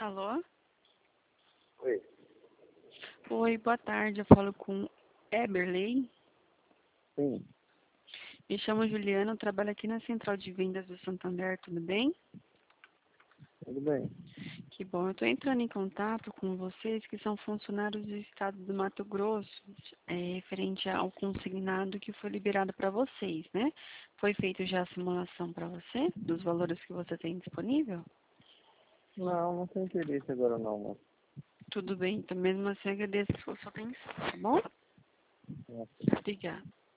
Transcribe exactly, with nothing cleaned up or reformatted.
Alô? Oi. Oi, boa tarde. Eu falo com Eberley. Sim, Me chamo Juliana, eu trabalho aqui na Central de Vendas do Santander, tudo bem? tudo bem. Que bom. Eu estou entrando em contato com vocês que são funcionários do estado do Mato Grosso, é, referente ao consignado que foi liberado para vocês, né? Foi feita já a simulação para você, dos valores que você tem disponível? Não, não tem interesse agora não, moço. Tudo bem, então mesmo assim agradeço a sua atenção, tá bom? Nossa. Obrigada.